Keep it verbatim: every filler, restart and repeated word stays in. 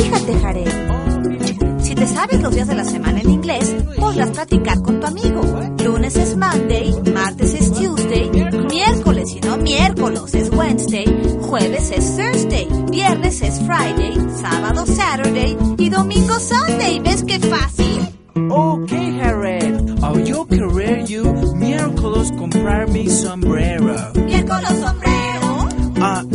Fíjate, Jared, si te sabes los días de la semana en inglés, podrás platicar con tu amigo. Lunes es Monday, martes es Tuesday, miércoles y no miércoles es Wednesday, jueves es Thursday, viernes es Friday, sábado Saturday y domingo Sunday. ¿Ves qué fácil? Okay, Jared. Oh, yo querer you miércoles comprar mi sombrero. ¿Miércoles sombrero? Ah,